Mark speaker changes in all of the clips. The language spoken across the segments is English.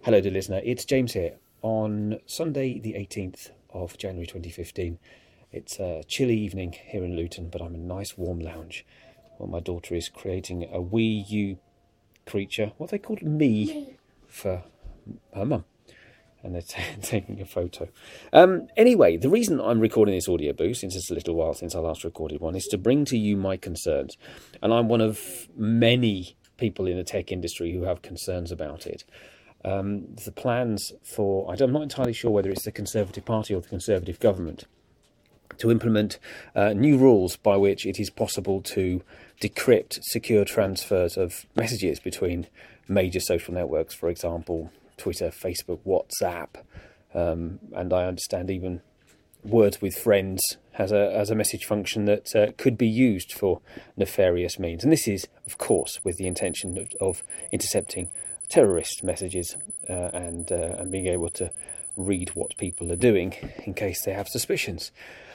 Speaker 1: Hello, dear listener. It's James here. On Sunday, the 18th of January 2015, it's a chilly evening here in Luton, but I'm in a nice warm lounge while my daughter is creating a Wii U creature, what they called me, for her mum. And they're taking a photo. Anyway, the reason I'm recording this audio boost, since it's a little while since I last recorded one, is to bring to you my concerns. And I'm one of many people in the tech industry who have concerns about it. The plans for, I'm not entirely sure whether it's the Conservative Party or the Conservative government, to implement new rules by which it is possible to decrypt secure transfers of messages between major social networks, for example, Twitter, Facebook, WhatsApp, and I understand even Words with Friends has a message function that could be used for nefarious means. And this is, of course, with the intention of intercepting terrorist messages and being able to read what people are doing in case they have suspicions.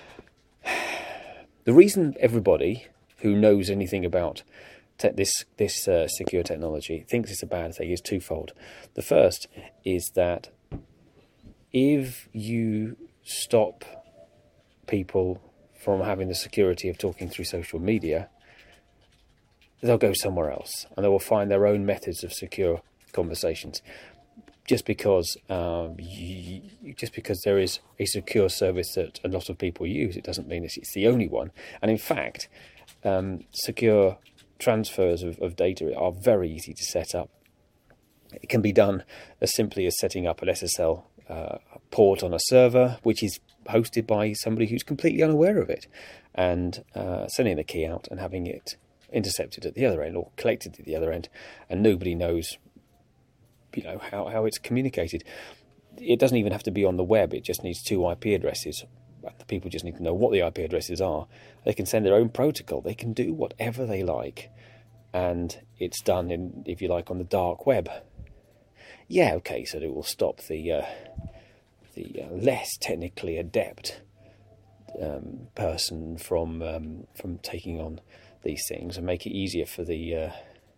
Speaker 1: The reason everybody who knows anything about this secure technology thinks it's a bad thing is twofold. The first is that if you stop people from having the security of talking through social media, they'll go somewhere else and they will find their own methods of secure conversations. Just because there is a secure service that a lot of people use, it doesn't mean it's the only one. And in fact, secure transfers of data are very easy to set up. It can be done as simply as setting up an SSL port on a server, which is hosted by somebody who's completely unaware of it, and sending the key out and having it intercepted at the other end or collected at the other end, and nobody knows how it's communicated. It doesn't even have to be on the web. It just needs 2 IP addresses. The people just need to know what the IP addresses are. They can send their own protocol. They can do whatever they like. And it's done, if you like, on the dark web. Yeah, okay, so it will stop the less technically adept person from taking on these things and make it easier for the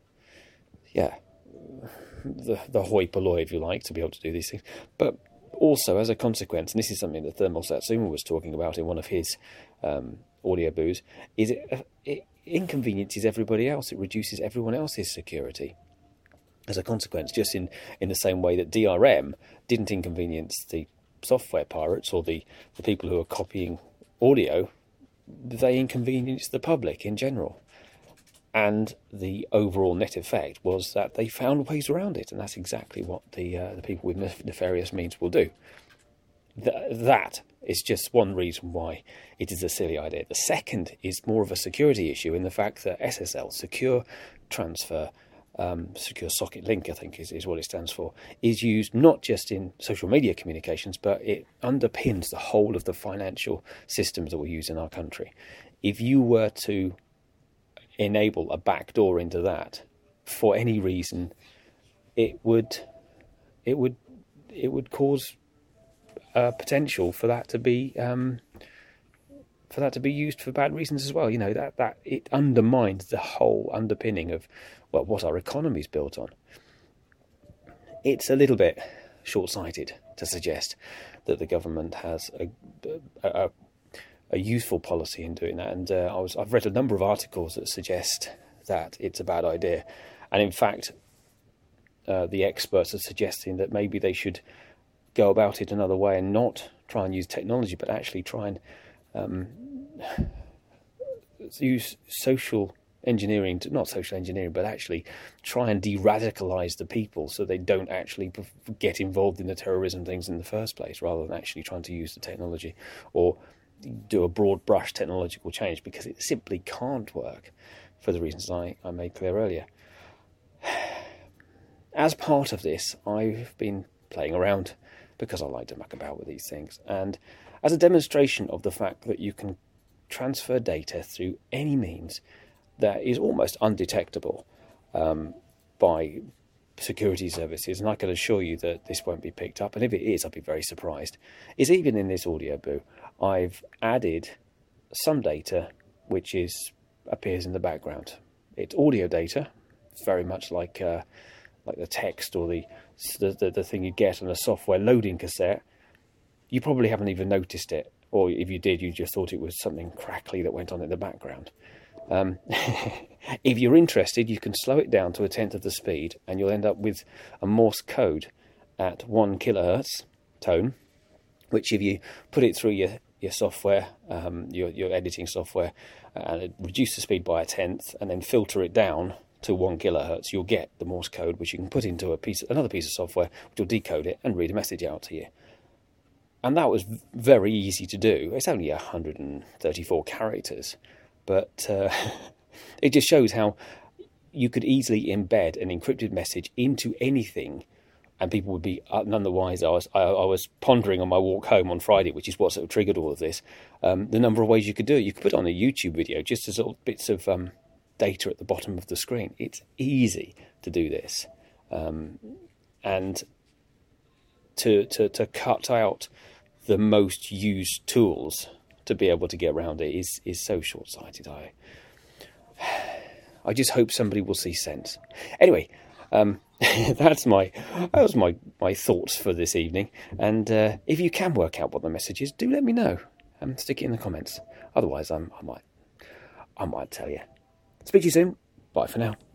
Speaker 1: hoi polloi, if you like, to be able to do these things. But also, as a consequence, and this is something that Thermal Satsuma was talking about in one of his audio boos, is it inconveniences everybody else. It reduces everyone else's security. As a consequence, just in the same way that DRM didn't inconvenience the software pirates or the people who are copying audio, they inconvenienced the public in general. And the overall net effect was that they found ways around it, and that's exactly what the people with nefarious means will do. That is just one reason why it is a silly idea. The second is more of a security issue in the fact that SSL, Secure Transfer, Secure Socket Link, I think is what it stands for, is used not just in social media communications, but it underpins the whole of the financial systems that we use in our country. If you were to enable a backdoor into that for any reason, it would cause potential for that to be used for bad reasons as well. That it undermines the whole underpinning of what our economy is built on. It's a little bit short-sighted to suggest that the government has a useful policy in doing that, and I've read a number of articles that suggest that it's a bad idea, and in fact the experts are suggesting that maybe they should go about it another way and not try and use technology, but actually try and use social engineering, not social engineering, but actually try and de-radicalise the people so they don't actually get involved in the terrorism things in the first place, rather than actually trying to use the technology or do a broad brush technological change, because it simply can't work for the reasons I made clear earlier. As part of this, I've been playing around because I like to muck about with these things, and as a demonstration of the fact that you can transfer data through any means that is almost undetectable by security services, and I can assure you that this won't be picked up, and if it is, I'll be very surprised, is even in this audio boo, I've added some data which appears in the background. It's audio data, very much like the text or the the thing you get on a software loading cassette, you probably haven't even noticed it. Or if you did, you just thought it was something crackly that went on in the background. If you're interested, you can slow it down to 1/10 of the speed, and you'll end up with a Morse code at 1 kilohertz tone, which if you put it through your software, your editing software, and reduce the speed by 1/10, and then filter it down to 1 kilohertz, you'll get the Morse code, which you can put into another piece of software, which will decode it and read a message out to you. And that was very easy to do. It's only 134 characters, but it just shows how you could easily embed an encrypted message into anything, and people would be none the wiser. I was pondering on my walk home on Friday, which is what sort of triggered all of this, the number of ways you could do it. You could put on a YouTube video just as little bits of data at the bottom of the screen. It's easy to do this, and to cut out the most used tools to be able to get around it is so short-sighted. I just hope somebody will see sense. Anyway, that was my thoughts for this evening. And if you can work out what the message is, do let me know and stick it in the comments. Otherwise, I might tell you. Speak to you soon. Bye for now.